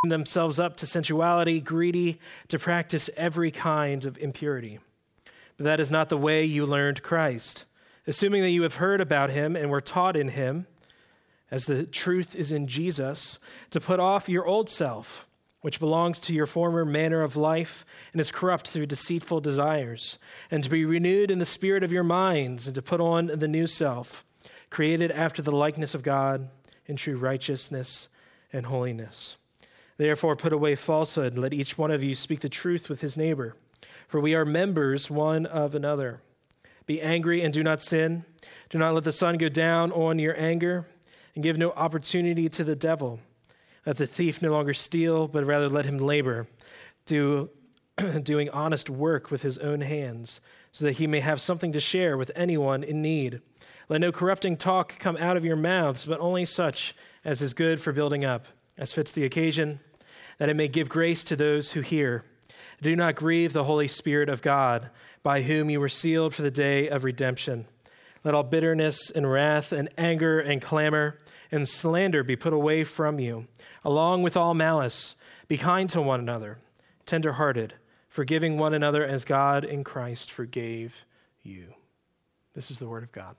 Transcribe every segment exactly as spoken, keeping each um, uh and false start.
themselves up to sensuality, greedy to practice every kind of impurity. But that is not the way you learned Christ. Assuming that you have heard about him and were taught in him, as the truth is in Jesus, to put off your old self, which belongs to your former manner of life and is corrupt through deceitful desires, and to be renewed in the spirit of your minds, and to put on the new self, created after the likeness of God in true righteousness and holiness. Therefore, put away falsehood, and let each one of you speak the truth with his neighbor, for we are members one of another. Be angry and do not sin. Do not let the sun go down on your anger, and give no opportunity to the devil. Let the thief no longer steal, but rather let him labor, do, doing honest work with his own hands, so that he may have something to share with anyone in need. Let no corrupting talk come out of your mouths, but only such as is good for building up, as fits the occasion, that it may give grace to those who hear. Do not grieve the Holy Spirit of God, by whom you were sealed for the day of redemption. Let all bitterness and wrath and anger and clamor and slander be put away from you, along with all malice. Be kind to one another, tender-hearted, forgiving one another as God in Christ forgave you. This is the word of God.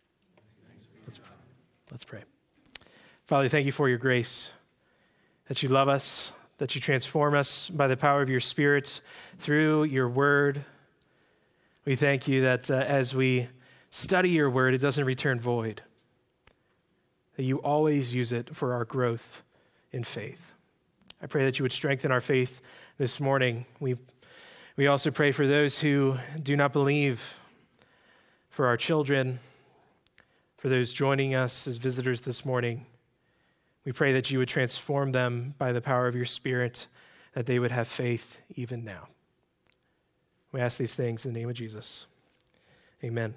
Let's, let's pray. Father, thank you for your grace, that you love us, that you transform us by the power of your Spirit through your word. We thank you that uh, as we study your word, it doesn't return void, that you always use it for our growth in faith. I pray that you would strengthen our faith this morning. We we also pray for those who do not believe, for our children, for those joining us as visitors this morning. We pray that you would transform them by the power of your Spirit, that they would have faith even now. We ask these things in the name of Jesus. Amen.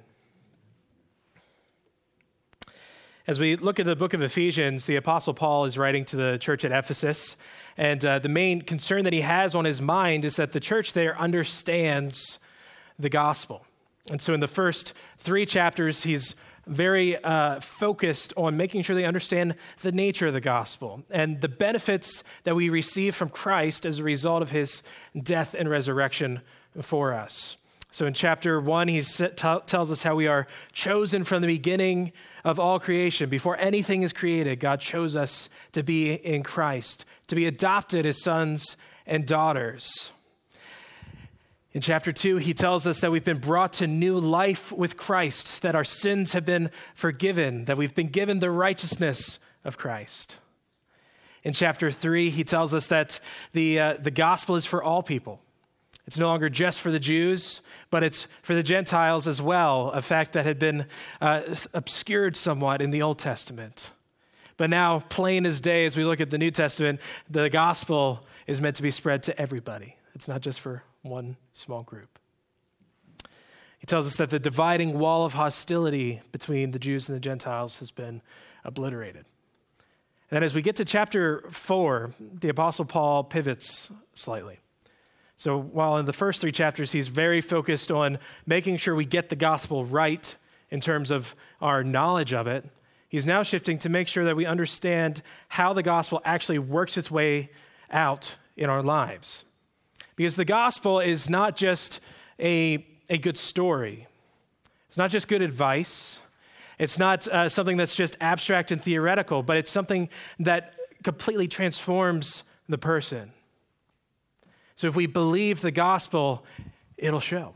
As we look at the book of Ephesians, the Apostle Paul is writing to the church at Ephesus, and uh, the main concern that he has on his mind is that the church there understands the gospel. And so in the first three chapters, he's very uh, focused on making sure they understand the nature of the gospel and the benefits that we receive from Christ as a result of his death and resurrection for us. So in chapter one, he t- tells us how we are chosen from the beginning of all creation. Before anything is created, God chose us to be in Christ, to be adopted as sons and daughters. In chapter two, he tells us that we've been brought to new life with Christ, that our sins have been forgiven, that we've been given the righteousness of Christ. In chapter three, he tells us that the, uh, the gospel is for all people. It's no longer just for the Jews, but it's for the Gentiles as well, a fact that had been uh, obscured somewhat in the Old Testament. But now, plain as day, as we look at the New Testament, the gospel is meant to be spread to everybody. It's not just for one small group. He tells us that the dividing wall of hostility between the Jews and the Gentiles has been obliterated. And then as we get to chapter four, the Apostle Paul pivots slightly. So while in the first three chapters, he's very focused on making sure we get the gospel right in terms of our knowledge of it, he's now shifting to make sure that we understand how the gospel actually works its way out in our lives. Because the gospel is not just a, a good story. It's not just good advice. It's not uh, something that's just abstract and theoretical, but it's something that completely transforms the person. So if we believe the gospel, it'll show.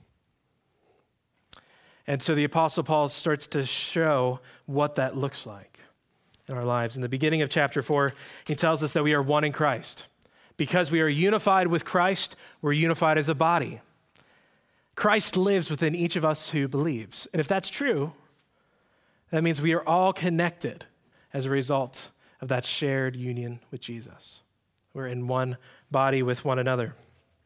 And so the Apostle Paul starts to show what that looks like in our lives. In the beginning of chapter four, he tells us that we are one in Christ. Because we are unified with Christ, we're unified as a body. Christ lives within each of us who believes. And if that's true, that means we are all connected as a result of that shared union with Jesus. We're in one body with one another.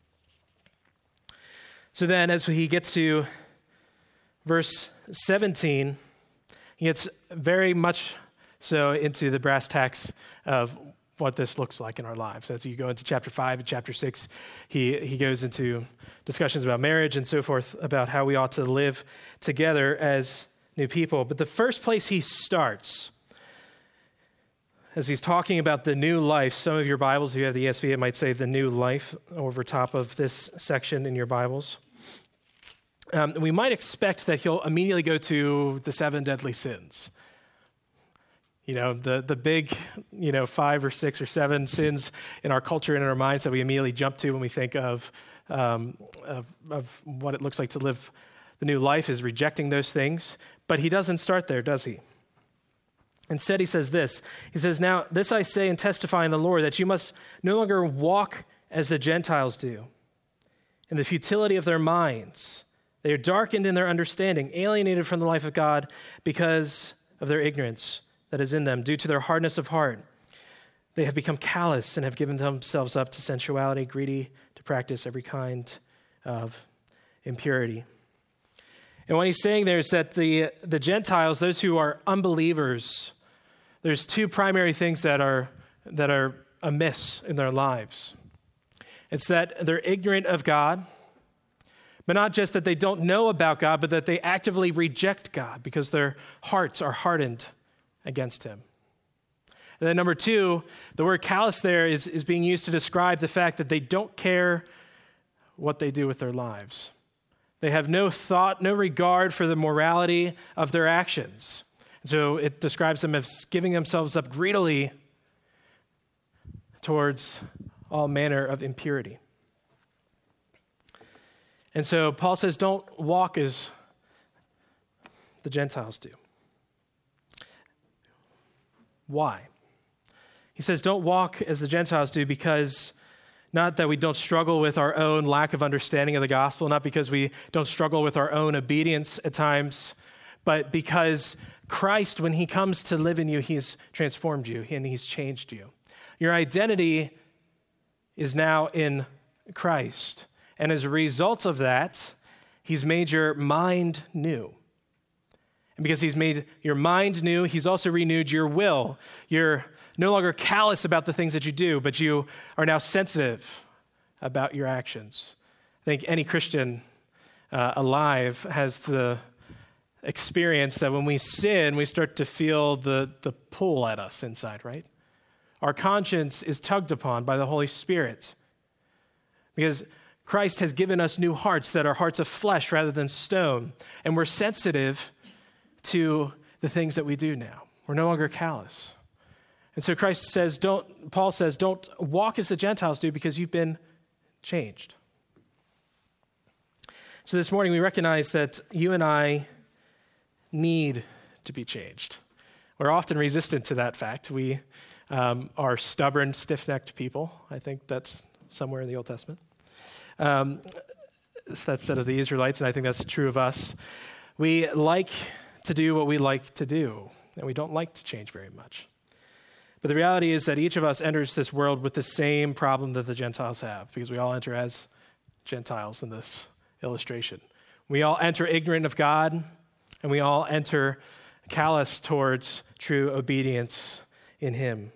So then as he gets to verse seventeen, he gets very much so into the brass tacks of what this looks like in our lives. As you go into chapter five and chapter six, he, he goes into discussions about marriage and so forth, about how we ought to live together as new people. But the first place he starts as he's talking about the new life. Some of your Bibles, if you have the E S V, it might say the new life over top of this section in your Bibles. Um, we might expect that he'll immediately go to the seven deadly sins. You know, the the big, you know, five or six or seven sins in our culture and in our minds that we immediately jump to when we think of, um, of, of what it looks like to live the new life is rejecting those things. But he doesn't start there, does he? Instead, he says this. He says, "Now, this I say and testify in the Lord, that you must no longer walk as the Gentiles do, in the futility of their minds. They are darkened in their understanding, alienated from the life of God because of their ignorance that is in them, due to their hardness of heart. They have become callous and have given themselves up to sensuality, greedy to practice every kind of impurity." And what he's saying there is that the, the Gentiles, those who are unbelievers, there's two primary things that are that are amiss in their lives. It's that they're ignorant of God, but not just that they don't know about God, but that they actively reject God because their hearts are hardened against him. And then number two, the word callous there is, is being used to describe the fact that they don't care what they do with their lives. They have no thought, no regard for the morality of their actions. So it describes them as giving themselves up greedily towards all manner of impurity. And so Paul says, don't walk as the Gentiles do. Why? He says, don't walk as the Gentiles do because not that we don't struggle with our own lack of understanding of the gospel, not because we don't struggle with our own obedience at times, but because Christ, when he comes to live in you, he's transformed you and he's changed you. Your identity is now in Christ. And as a result of that, he's made your mind new. And because he's made your mind new, he's also renewed your will. You're no longer callous about the things that you do, but you are now sensitive about your actions. I think any Christian uh, alive has the experience that when we sin, we start to feel the, the pull at us inside, right? Our conscience is tugged upon by the Holy Spirit because Christ has given us new hearts that are hearts of flesh rather than stone, and we're sensitive to the things that we do now. We're no longer callous. And so Christ says, don't, Paul says, don't walk as the Gentiles do because you've been changed. So this morning we recognize that you and I need to be changed. We're often resistant to that fact. We um, are stubborn, stiff-necked people. I think that's somewhere in the Old Testament. Um, that's said of the Israelites, and I think that's true of us. We like to do what we like to do, and we don't like to change very much. But the reality is that each of us enters this world with the same problem that the Gentiles have, because we all enter as Gentiles in this illustration. We all enter ignorant of God, and we all enter callous towards true obedience in him.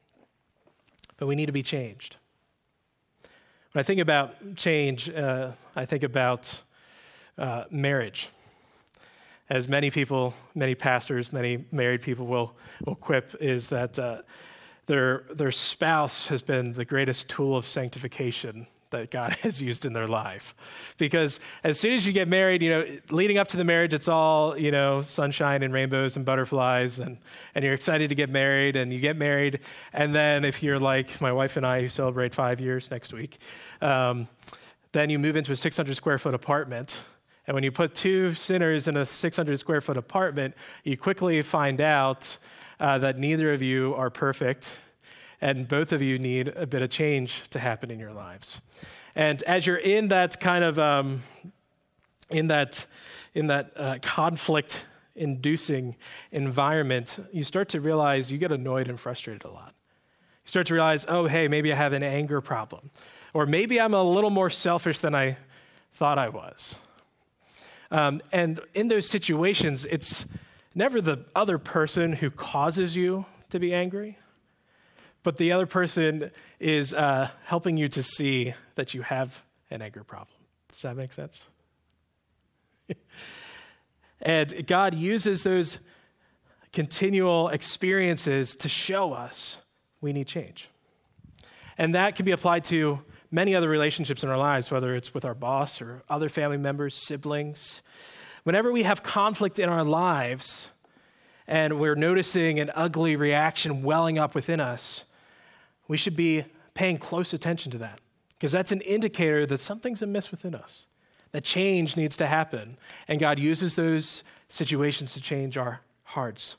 But we need to be changed. When I think about change, uh, I think about uh, marriage. As many people, many pastors, many married people will, will quip, is that uh, their, their spouse has been the greatest tool of sanctification that God has used in their life. Because as soon as you get married, you know, leading up to the marriage, it's all, you know, sunshine and rainbows and butterflies, and, and you're excited to get married, and you get married, and then if you're like my wife and I, who celebrate five years next week, um, then you move into a six hundred square foot apartment. And when you put two sinners in a six hundred square foot apartment, you quickly find out uh, that neither of you are perfect, and both of you need a bit of change to happen in your lives. And as you're in that kind of um, in that in that uh, conflict-inducing environment, you start to realize you get annoyed and frustrated a lot. You start to realize, oh, hey, maybe I have an anger problem, or maybe I'm a little more selfish than I thought I was. Um, and in those situations, it's never the other person who causes you to be angry, but the other person is uh, helping you to see that you have an anger problem. Does that make sense? And God uses those continual experiences to show us we need change. And that can be applied to many other relationships in our lives, whether it's with our boss or other family members, siblings. Whenever we have conflict in our lives and we're noticing an ugly reaction welling up within us, we should be paying close attention to that, because that's an indicator that something's amiss within us, that change needs to happen. And God uses those situations to change our hearts.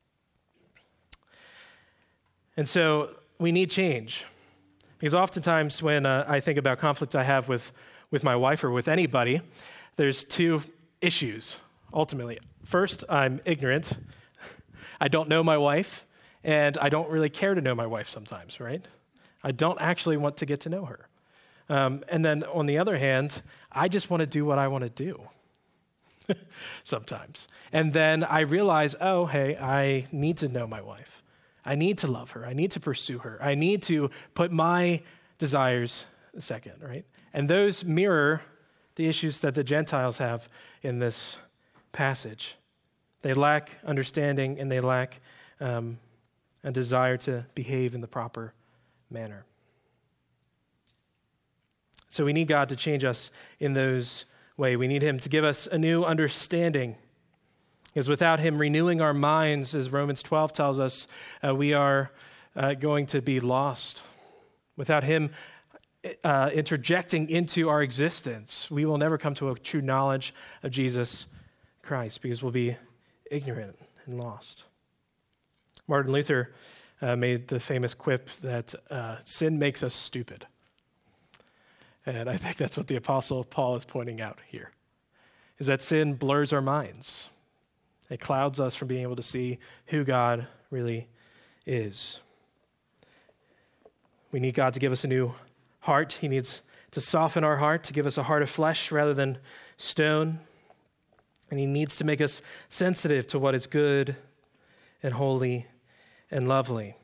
And so we need change. Because oftentimes when uh, I think about conflict I have with, with my wife or with anybody, there's two issues, ultimately. First, I'm ignorant. I don't know my wife, and I don't really care to know my wife sometimes, right? I don't actually want to get to know her. Um, and then on the other hand, I just want to do what I want to do sometimes. And then I realize, oh, hey, I need to know my wife. I need to love her. I need to pursue her. I need to put my desires second, right? And those mirror the issues that the Gentiles have in this passage. They lack understanding and they lack um, a desire to behave in the proper manner. So we need God to change us in those ways. We need him to give us a new understanding. Because without him renewing our minds, as Romans twelve tells us, uh, we are uh, going to be lost. Without him uh, interjecting into our existence, we will never come to a true knowledge of Jesus Christ, because we'll be ignorant and lost. Martin Luther uh, made the famous quip that uh, sin makes us stupid. And I think that's what the Apostle Paul is pointing out here, is that sin blurs our minds. It clouds us from being able to see who God really is. We need God to give us a new heart. He needs to soften our heart, to give us a heart of flesh rather than stone. And he needs to make us sensitive to what is good and holy and lovely.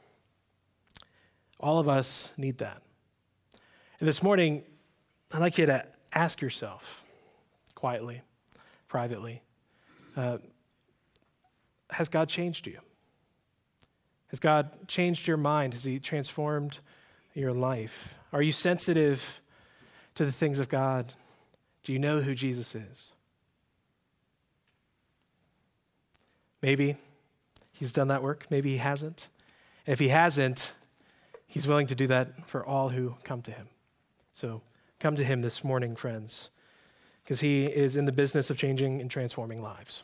All of us need that. And this morning, I'd like you to ask yourself quietly, privately, Uh, has God changed you? Has God changed your mind? Has he transformed your life? Are you sensitive to the things of God? Do you know who Jesus is? Maybe he's done that work. Maybe he hasn't. And if he hasn't, he's willing to do that for all who come to him. So come to him this morning, friends, because he is in the business of changing and transforming lives.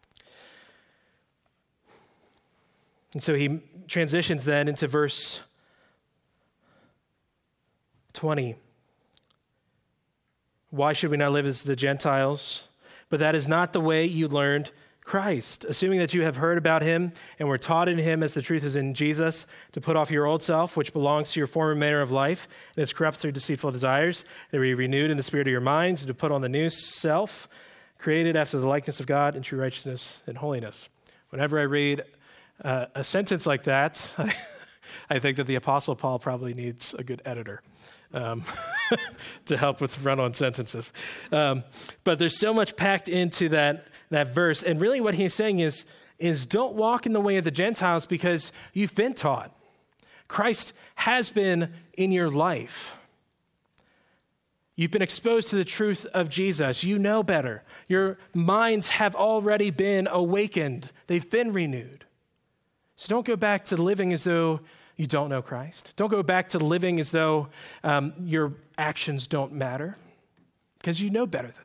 And so he transitions then into verse twenty. Why should we not live as the Gentiles? But that is not the way you learned Christ, assuming that you have heard about him and were taught in him as the truth is in Jesus, to put off your old self, which belongs to your former manner of life and is corrupt through deceitful desires, that we be renewed in the spirit of your minds, and to put on the new self, created after the likeness of God in true righteousness and holiness. Whenever I read uh, a sentence like that, I, I think that the Apostle Paul probably needs a good editor um, to help with run-on sentences. Um, but there's so much packed into that that verse. And really what he's saying is, is don't walk in the way of the Gentiles because you've been taught. Christ has been in your life. You've been exposed to the truth of Jesus. You know better. Your minds have already been awakened. They've been renewed. So don't go back to living as though you don't know Christ. Don't go back to living as though um, your actions don't matter, because you know better than that.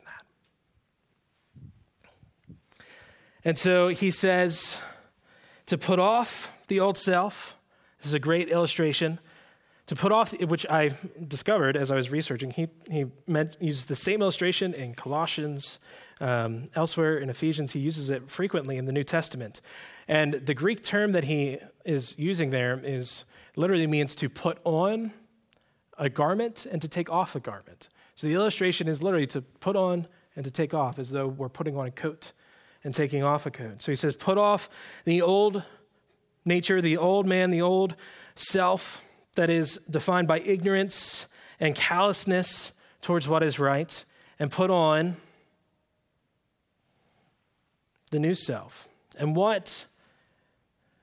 And so he says to put off the old self. This is a great illustration. To put off, which I discovered as I was researching, he he meant uses the same illustration in Colossians, um, elsewhere in Ephesians. He uses it frequently in the New Testament. And the Greek term that he is using there is literally means to put on a garment and to take off a garment. So the illustration is literally to put on and to take off, as though we're putting on a coat and taking off a coat. So he says, put off the old nature, the old man, the old self that is defined by ignorance and callousness towards what is right, and put on the new self. And what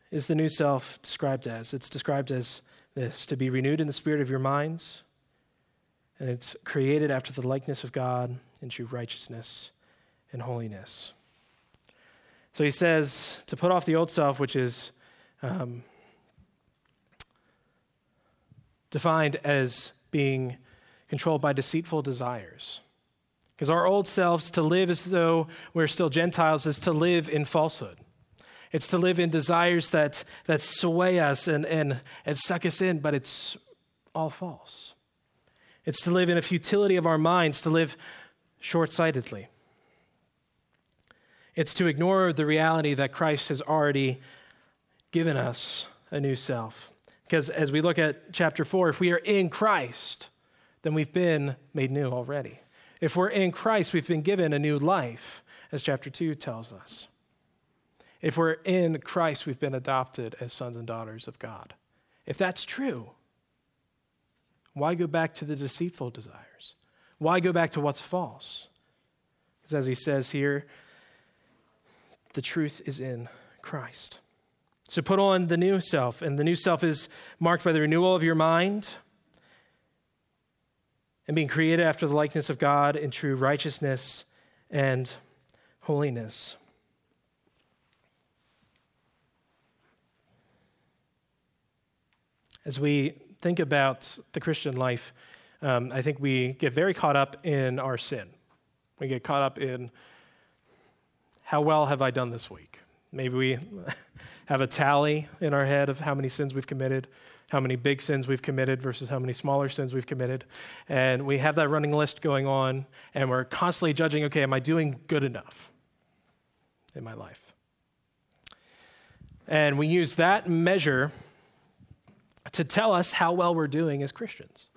is the new self described as? It's described as this: to be renewed in the spirit of your minds, and it's created after the likeness of God in true righteousness and holiness. So he says to put off the old self, which is um, defined as being controlled by deceitful desires. Because our old selves, to live as though we're still Gentiles, is to live in falsehood. It's to live in desires that, that sway us and, and, and suck us in, but it's all false. It's to live in a futility of our minds, to live short-sightedly. It's to ignore the reality that Christ has already given us a new self. Because as we look at chapter four, if we are in Christ, then we've been made new already. If we're in Christ, we've been given a new life, as chapter two tells us. If we're in Christ, we've been adopted as sons and daughters of God. If that's true, why go back to the deceitful desires? Why go back to what's false? Because as he says here, the truth is in Christ. So put on the new self, and the new self is marked by the renewal of your mind and being created after the likeness of God in true righteousness and holiness. As we think about the Christian life, um, I think we get very caught up in our sin. We get caught up in how well have I done this week? Maybe we have a tally in our head of how many sins we've committed, how many big sins we've committed versus how many smaller sins we've committed. And we have that running list going on, and we're constantly judging, okay, am I doing good enough in my life? And we use that measure to tell us how well we're doing as Christians.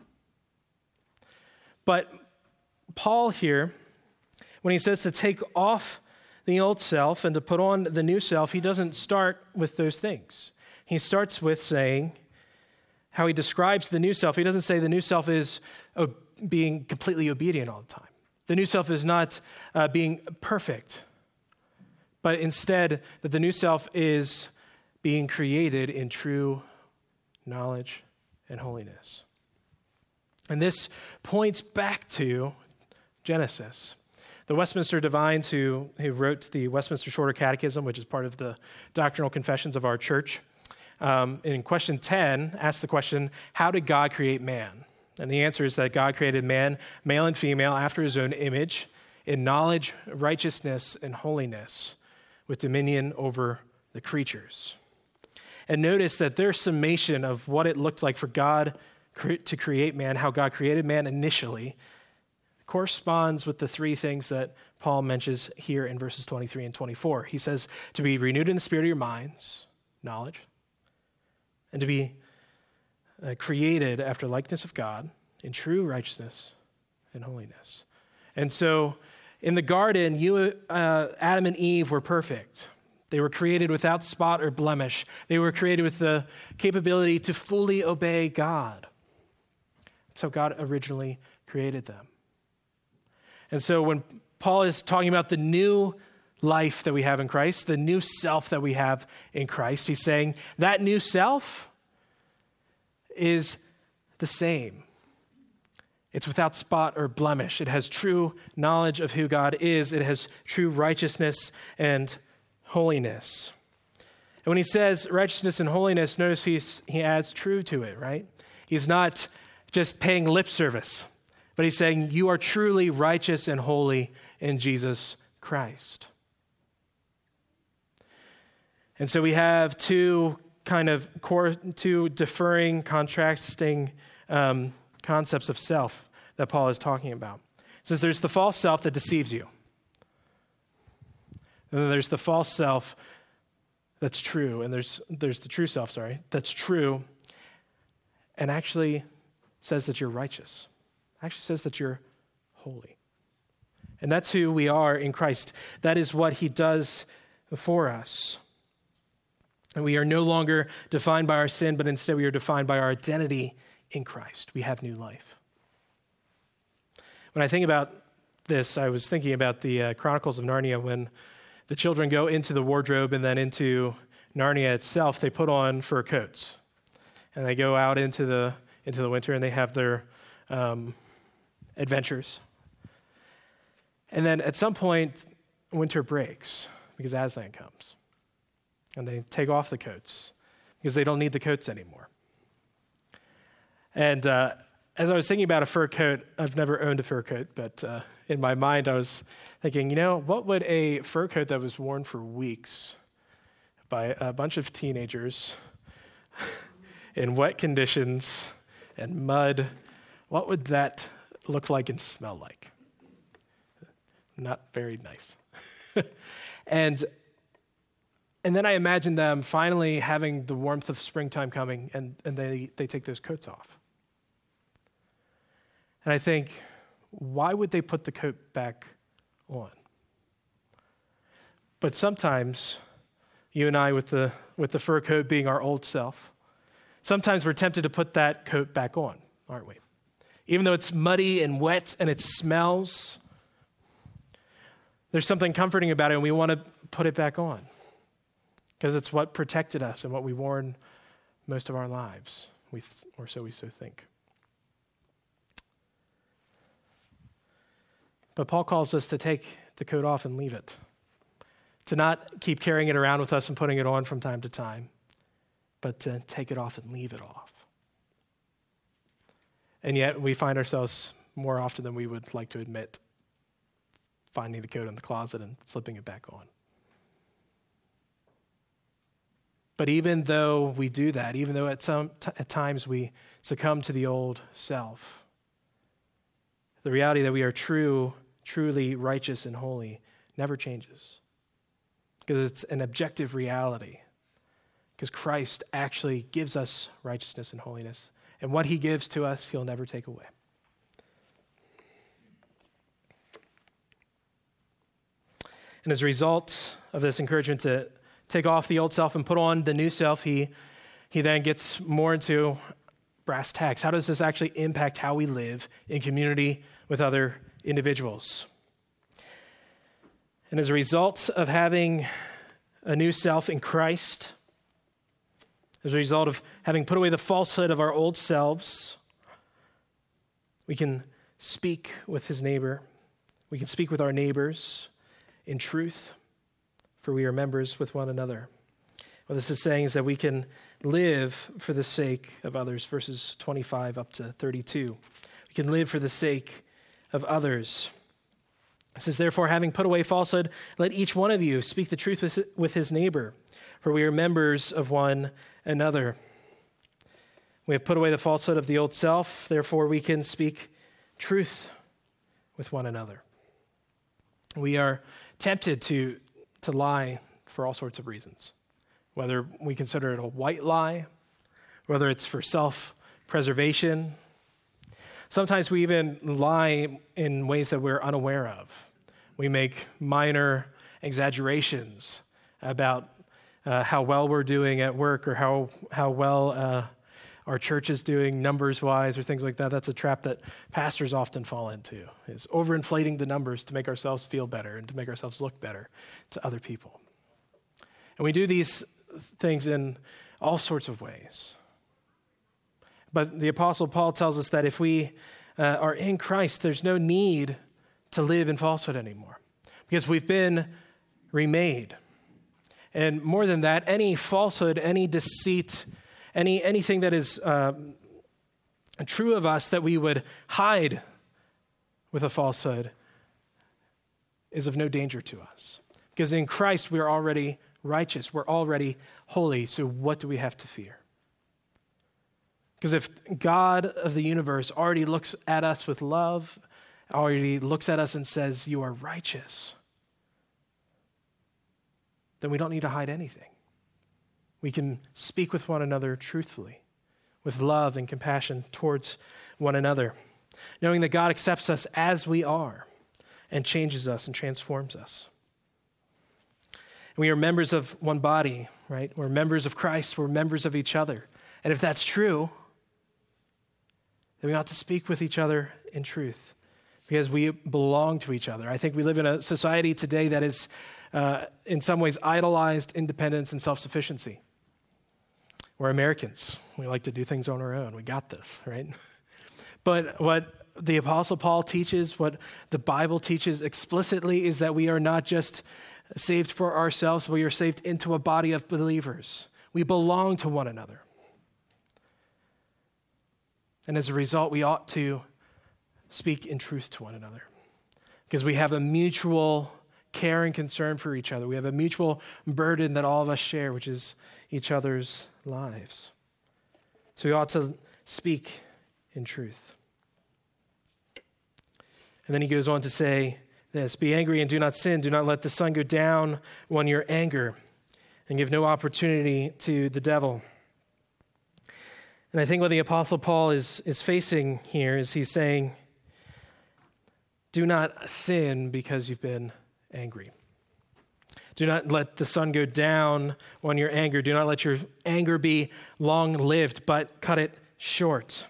But Paul here, when he says to take off the old self and to put on the new self, he doesn't start with those things. He starts with saying how he describes the new self. He doesn't say the new self is uh, being completely obedient all the time. The new self is not uh, being perfect, but instead that the new self is being created in true knowledge and holiness. And this points back to Genesis. The Westminster Divines, who, who wrote the Westminster Shorter Catechism, which is part of the doctrinal confessions of our church, um, in question ten, asked the question, how did God create man? And the answer is that God created man, male and female, after his own image, in knowledge, righteousness, and holiness, with dominion over the creatures. And notice that their summation of what it looked like for God to create man, how God created man initially, corresponds with the three things that Paul mentions here in verses twenty-three and twenty-four. He says to be renewed in the spirit of your minds, knowledge, and to be uh, created after likeness of God in true righteousness and holiness. And so in the garden, you, uh, Adam and Eve were perfect. They were created without spot or blemish. They were created with the capability to fully obey God. That's how God originally created them. And so when Paul is talking about the new life that we have in Christ, the new self that we have in Christ, he's saying that new self is the same. It's without spot or blemish. It has true knowledge of who God is. It has true righteousness and holiness. And when he says righteousness and holiness, notice he's, he adds true to it, right? He's not just paying lip service, but he's saying you are truly righteous and holy in Jesus Christ. And so we have two kind of core, two differing, contrasting um, concepts of self that Paul is talking about. He says there's the false self that deceives you. And then there's the false self that's true, and there's there's the true self, sorry, that's true, and actually says that you're righteous. Actually says that you're holy. And that's who we are in Christ. That is what he does for us. And we are no longer defined by our sin, but instead we are defined by our identity in Christ. We have new life. When I think about this, I was thinking about the uh, Chronicles of Narnia when the children go into the wardrobe and then into Narnia itself, they put on fur coats. And they go out into the into the winter and they have their um, adventures. And then at some point, winter breaks because Aslan comes. And they take off the coats because they don't need the coats anymore. And uh, as I was thinking about a fur coat, I've never owned a fur coat, but uh, in my mind I was thinking, you know, what would a fur coat that was worn for weeks by a bunch of teenagers in wet conditions and mud, what would that look like and smell like? Not very nice. and and then I imagine them finally having the warmth of springtime coming, and, and they, they take those coats off. And I think, why would they put the coat back on? But sometimes, you and I with the with the fur coat being our old self, sometimes we're tempted to put that coat back on, aren't we? Even though it's muddy and wet and it smells, there's something comforting about it, and we want to put it back on because it's what protected us and what we worn most of our lives, we th- or so we so think. But Paul calls us to take the coat off and leave it, to not keep carrying it around with us and putting it on from time to time, but to take it off and leave it off. And yet we find ourselves more often than we would like to admit finding the coat in the closet and slipping it back on. But even though we do that, even though at some t- at times we succumb to the old self, the reality that we are true, truly righteous and holy never changes. Because it's an objective reality. Because Christ actually gives us righteousness and holiness. And what he gives to us, he'll never take away. And as a result of this encouragement to take off the old self and put on the new self, he, he then gets more into brass tacks. How does this actually impact how we live in community with other individuals? And as a result of having a new self in Christ, as a result of having put away the falsehood of our old selves, we can speak with his neighbor. We can speak with our neighbors in truth, for we are members with one another. What this is saying is that we can live for the sake of others, verses twenty-five up to thirty-two. We can live for the sake of others. It says, therefore, having put away falsehood, let each one of you speak the truth with, with his neighbor, for we are members of one another. We have put away the falsehood of the old self, therefore we can speak truth with one another. We are tempted to, to lie for all sorts of reasons, whether we consider it a white lie, whether it's for self-preservation. Sometimes we even lie in ways that we're unaware of. We make minor exaggerations about uh, how well we're doing at work or how, how well uh, our church is doing numbers-wise or things like that. That's a trap that pastors often fall into, is overinflating the numbers to make ourselves feel better and to make ourselves look better to other people. And we do these things in all sorts of ways. But the Apostle Paul tells us that if we uh, are in Christ, there's no need to live in falsehood anymore because we've been remade. And more than that, any falsehood, any deceit, any anything that is uh, true of us that we would hide with a falsehood is of no danger to us. Because in Christ, we are already righteous. We're already holy. So what do we have to fear? Because if God of the universe already looks at us with love, already looks at us and says, you are righteous, then we don't need to hide anything. We can speak with one another truthfully, with love and compassion towards one another, knowing that God accepts us as we are and changes us and transforms us. And we are members of one body, right? We're members of Christ. We're members of each other. And if that's true, then we ought to speak with each other in truth because we belong to each other. I think we live in a society today that is uh, in some ways, idolized independence and self-sufficiency. We're Americans. We like to do things on our own. We got this, right? But what the Apostle Paul teaches, what the Bible teaches explicitly, is that we are not just saved for ourselves, we are saved into a body of believers. We belong to one another. And as a result, we ought to speak in truth to one another because we have a mutual care and concern for each other. We have a mutual burden that all of us share, which is each other's lives. So we ought to speak in truth. And then he goes on to say this, be angry and do not sin. Do not let the sun go down on your anger and give no opportunity to the devil. And I think what the Apostle Paul is, is facing here is he's saying, do not sin because you've been angry. Do not let the sun go down on your anger. Do not let your anger be long-lived, but cut it short.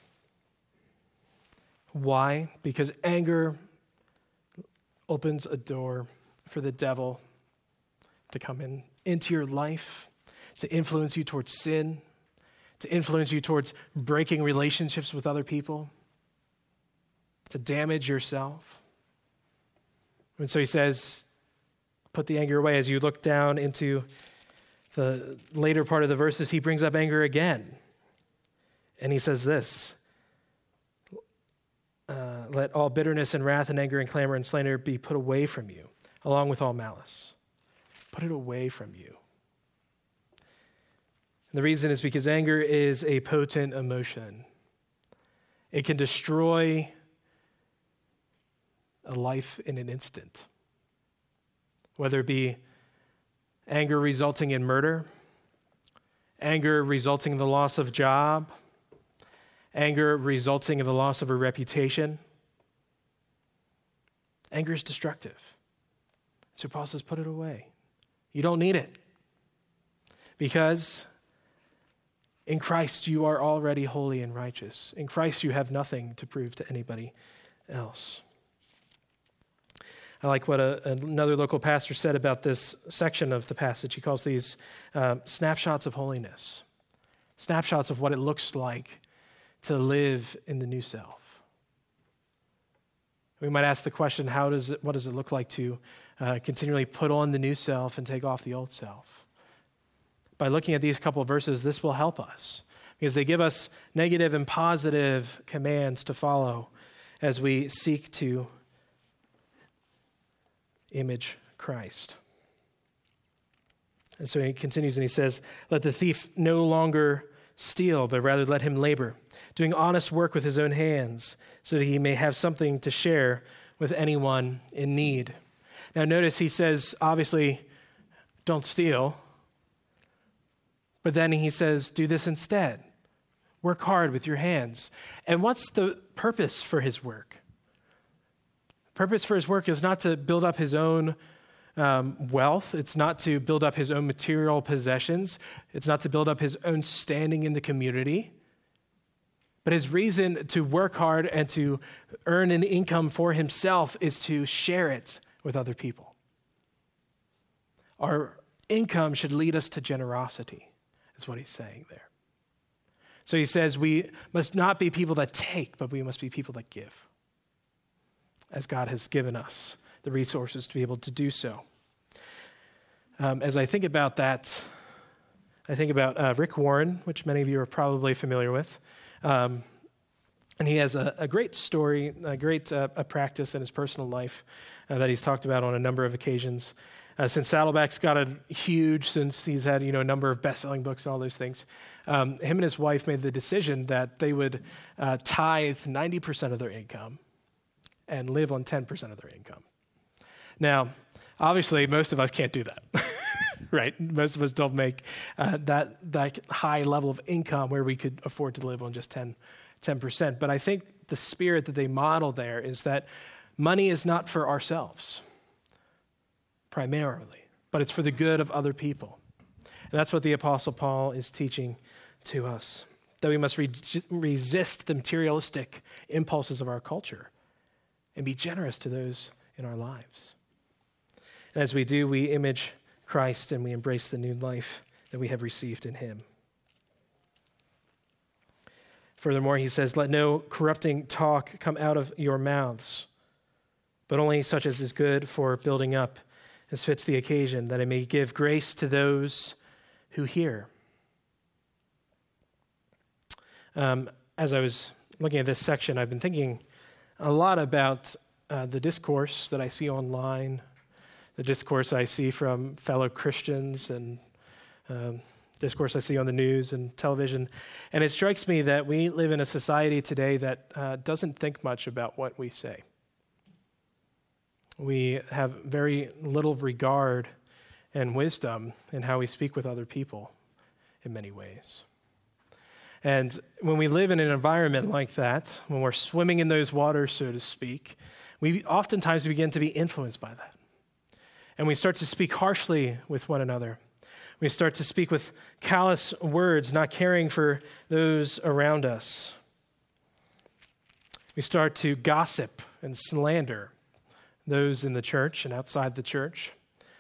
Why? Because anger opens a door for the devil to come in into your life, to influence you towards sin, to influence you towards breaking relationships with other people, to damage yourself. And so he says, put the anger away. As you look down into the later part of the verses, he brings up anger again. And he says this, uh, let all bitterness and wrath and anger and clamor and slander be put away from you, along with all malice. Put it away from you. And the reason is because anger is a potent emotion. It can destroy a life in an instant. Whether it be anger resulting in murder, anger resulting in the loss of a job, anger resulting in the loss of a reputation. Anger is destructive. So Paul says, put it away. You don't need it. Because in Christ, you are already holy and righteous. In Christ, you have nothing to prove to anybody else. I like what a, another local pastor said about this section of the passage. He calls these uh, snapshots of holiness, snapshots of what it looks like to live in the new self. We might ask the question, how does it, what does it look like to uh, continually put on the new self and take off the old self? By looking at these couple of verses, this will help us because they give us negative and positive commands to follow as we seek to image Christ. And so he continues and he says, let the thief no longer steal, but rather let him labor, doing honest work with his own hands, so that he may have something to share with anyone in need. Now notice he says, obviously, don't steal. But then he says, do this instead. Work hard with your hands. And what's the purpose for his work? The purpose for his work is not to build up his own um, wealth. It's not to build up his own material possessions. It's not to build up his own standing in the community. But his reason to work hard and to earn an income for himself is to share it with other people. Our income should lead us to generosity, is what he's saying there. So he says we must not be people that take, but we must be people that give, as God has given us the resources to be able to do so. Um, as I think about that, I think about uh, Rick Warren, which many of you are probably familiar with. Um, and he has a, a great story, a great uh, a practice in his personal life uh, that he's talked about on a number of occasions. Uh, since Saddleback's got a huge, since he's had you know a number of best-selling books and all those things, um, him and his wife made the decision that they would uh, tithe ninety percent of their income and live on ten percent of their income. Now, obviously, most of us can't do that, right? Most of us don't make uh, that that high level of income where we could afford to live on just ten percent. But I think the spirit that they model there is that money is not for ourselves, primarily, but it's for the good of other people. And that's what the Apostle Paul is teaching to us, that we must re- resist the materialistic impulses of our culture and be generous to those in our lives. And as we do, we image Christ and we embrace the new life that we have received in him. Furthermore, he says, let no corrupting talk come out of your mouths, but only such as is good for building up, as fits the occasion, that it may give grace to those who hear. Um, as I was looking at this section, I've been thinking a lot about uh, the discourse that I see online, the discourse I see from fellow Christians, and um, discourse I see on the news and television. And it strikes me that we live in a society today that uh, doesn't think much about what we say. We have very little regard and wisdom in how we speak with other people in many ways. And when we live in an environment like that, when we're swimming in those waters, so to speak, we oftentimes begin to be influenced by that. And we start to speak harshly with one another. We start to speak with callous words, not caring for those around us. We start to gossip and slander those in the church and outside the church.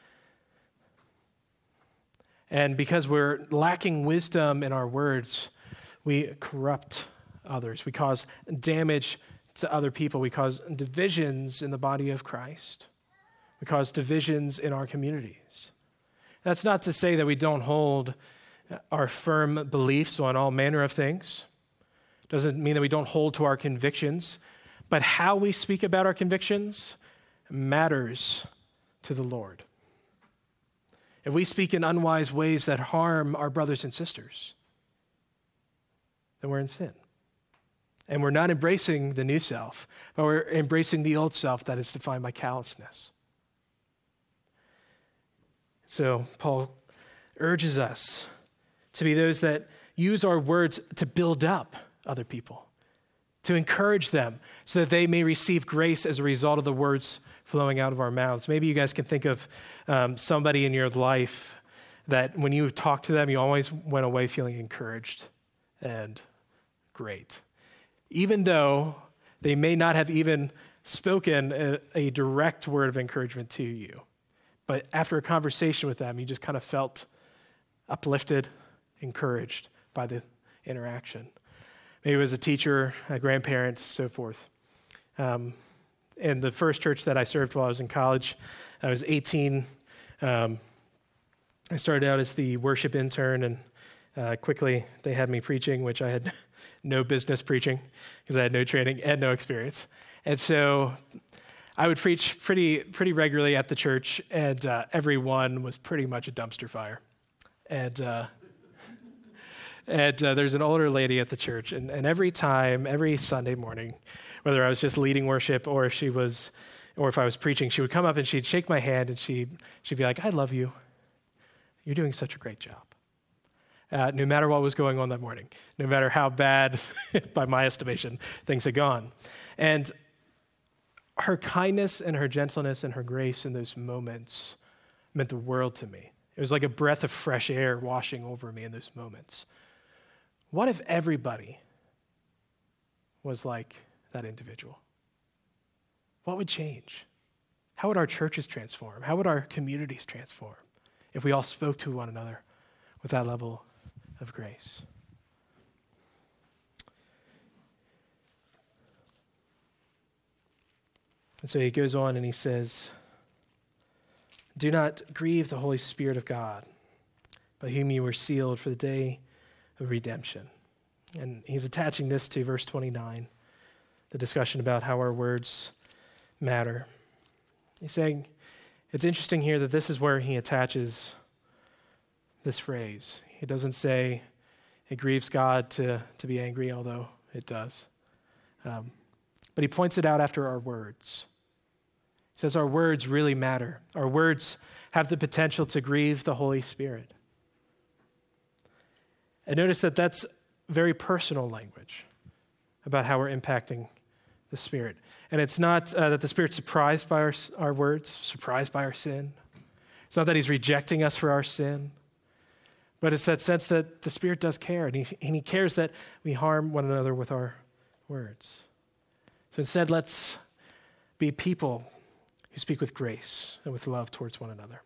And because we're lacking wisdom in our words, we corrupt others. We cause damage to other people. We cause divisions in the body of Christ. We cause divisions in our communities. That's not to say that we don't hold our firm beliefs on all manner of things. Doesn't mean that we don't hold to our convictions. But how we speak about our convictions matters to the Lord. If we speak in unwise ways that harm our brothers and sisters, then we're in sin. And we're not embracing the new self, but we're embracing the old self that is defined by callousness. So Paul urges us to be those that use our words to build up other people, to encourage them so that they may receive grace as a result of the words flowing out of our mouths. Maybe you guys can think of um, somebody in your life that when you talk to them, you always went away feeling encouraged and great. Even though they may not have even spoken a, a direct word of encouragement to you. But after a conversation with them, you just kind of felt uplifted, encouraged by the interaction. Maybe it was a teacher, a grandparent, so forth. Um, in the first church that I served while I was in college, I was eighteen. Um, I started out as the worship intern, and uh, quickly they had me preaching, which I had no business preaching because I had no training and no experience. And so I would preach pretty pretty regularly at the church, and uh, everyone was pretty much a dumpster fire. And uh, and uh, there's an older lady at the church, and, and every time, every Sunday morning, whether I was just leading worship or if she was, or if I was preaching, she would come up and she'd shake my hand and she she'd be like, "I love you. You're doing such a great job." Uh, no matter what was going on that morning, no matter how bad, by my estimation, things had gone, and her kindness and her gentleness and her grace in those moments meant the world to me. It was like a breath of fresh air washing over me in those moments. What if everybody was like that individual? What would change? How would our churches transform? How would our communities transform if we all spoke to one another with that level of grace? And so he goes on and he says, "Do not grieve the Holy Spirit of God, by whom you were sealed for the day of redemption." And he's attaching this to verse twenty-nine, the discussion about how our words matter. He's saying, it's interesting here that this is where he attaches this phrase. He doesn't say it grieves God to, to be angry, although it does. Um, but he points it out after our words. He says our words really matter. Our words have the potential to grieve the Holy Spirit. And notice that that's very personal language about how we're impacting the Spirit. And it's not uh, that the Spirit's surprised by our, our words, surprised by our sin. It's not that he's rejecting us for our sin. But it's that sense that the Spirit does care, and he, and he cares that we harm one another with our words. So instead, let's be people who speak with grace and with love towards one another.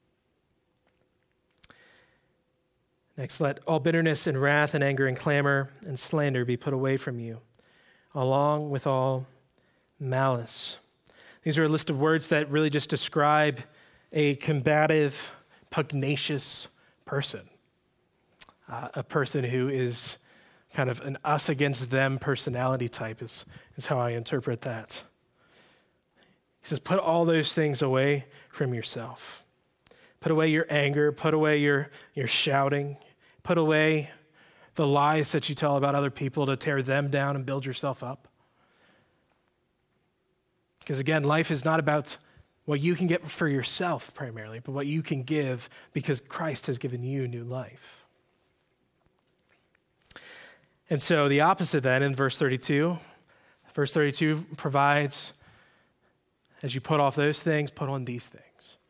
Next, let all bitterness and wrath and anger and clamor and slander be put away from you, along with all malice. These are a list of words that really just describe a combative, pugnacious person, uh, a person who is kind of an us against them personality type is, is how I interpret that. He says, put all those things away from yourself. Put away your anger, put away your, your shouting, put away the lies that you tell about other people to tear them down and build yourself up. Because again, life is not about what you can get for yourself primarily, but what you can give because Christ has given you new life. And so the opposite then in verse thirty-two, verse thirty-two provides, as you put off those things, put on these things.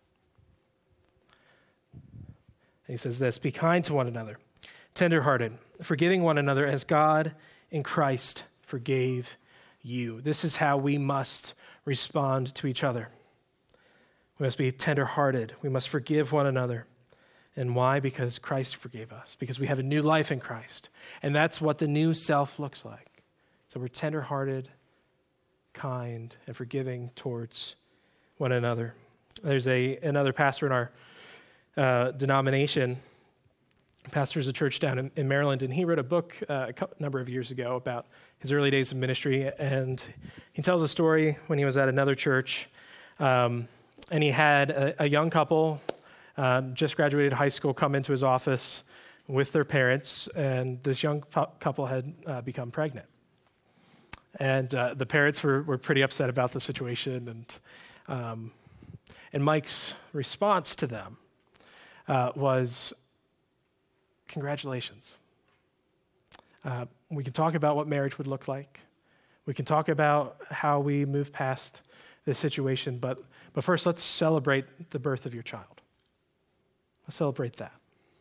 And he says this, be kind to one another, tenderhearted, forgiving one another as God in Christ forgave you. This is how we must respond to each other. We must be tenderhearted. We must forgive one another. And why? Because Christ forgave us. Because we have a new life in Christ. And that's what the new self looks like. So we're tenderhearted, kind, and forgiving towards one another. There's a another pastor in our uh, denomination, pastors a church down in, in Maryland, and he wrote a book uh, a couple, number of years ago about his early days of ministry. And he tells a story when he was at another church, um, and he had a, a young couple, um, just graduated high school, come into his office with their parents, and this young pu- couple had uh, become pregnant. And uh, the parents were, were pretty upset about the situation, and um, and Mike's response to them uh, was, congratulations. Uh, we can talk about what marriage would look like. We can talk about how we move past this situation, but, but first let's celebrate the birth of your child. Let's celebrate that.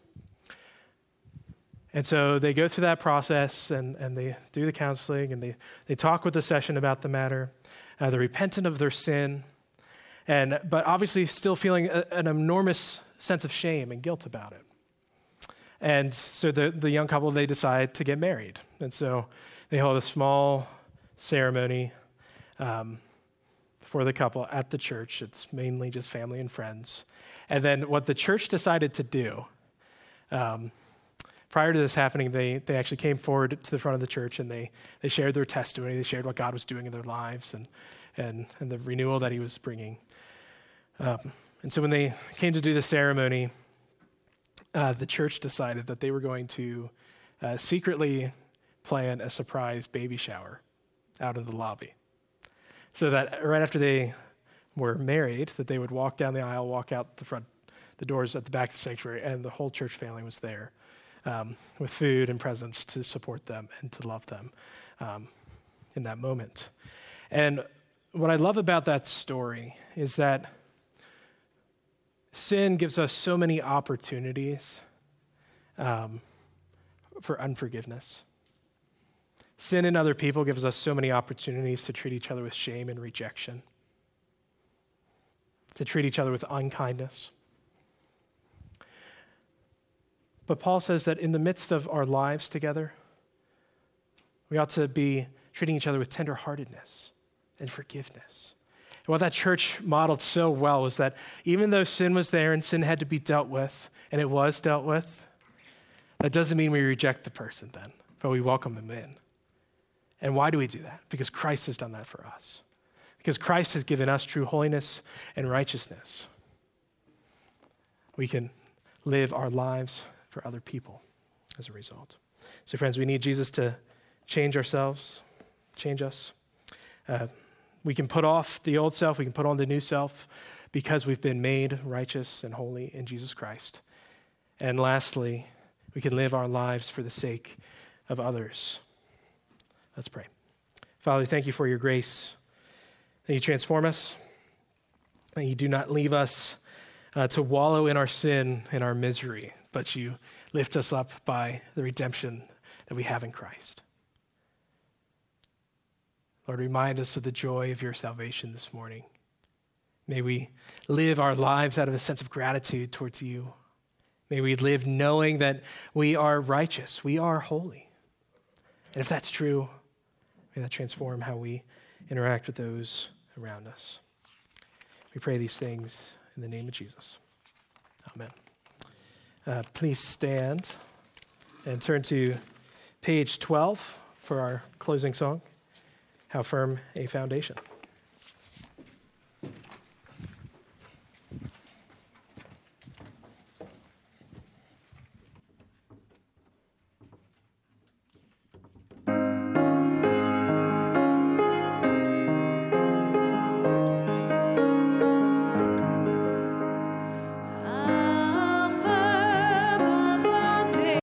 And so they go through that process, and, and they do the counseling, and they, they talk with the session about the matter. Uh, they're repentant of their sin, and but obviously still feeling a, an enormous sense of shame and guilt about it. And so the, the young couple, they decide to get married. And so they hold a small ceremony um, for the couple at the church. It's mainly just family and friends. And then what the church decided to do, um, prior to this happening, they they actually came forward to the front of the church, and they they shared their testimony. They shared what God was doing in their lives and and, and the renewal that he was bringing. Um, and so when they came to do the ceremony, uh, the church decided that they were going to uh, secretly plan a surprise baby shower out in the lobby. So that right after they were married, that they would walk down the aisle, walk out the front, the doors at the back of the sanctuary, and the whole church family was there. Um, with food and presents to support them and to love them um, in that moment. And what I love about that story is that sin gives us so many opportunities um, for unforgiveness. Sin in other people gives us so many opportunities to treat each other with shame and rejection, to treat each other with unkindness. But Paul says that in the midst of our lives together, we ought to be treating each other with tenderheartedness and forgiveness. And what that church modeled so well was that even though sin was there and sin had to be dealt with, and it was dealt with, that doesn't mean we reject the person then, but we welcome them in. And why do we do that? Because Christ has done that for us. Because Christ has given us true holiness and righteousness. We can live our lives for other people as a result. So friends, we need Jesus to change ourselves, change us. Uh, we can put off the old self, we can put on the new self because we've been made righteous and holy in Jesus Christ. And lastly, we can live our lives for the sake of others. Let's pray. Father, thank you for your grace, that you transform us, that you do not leave us uh, to wallow in our sin and our misery, but you lift us up by the redemption that we have in Christ. Lord, remind us of the joy of your salvation this morning. May we live our lives out of a sense of gratitude towards you. May we live knowing that we are righteous, we are holy. And if that's true, may that transform how we interact with those around us. We pray these things in the name of Jesus. Amen. Uh, please stand and turn to page twelve for our closing song, How Firm a Foundation.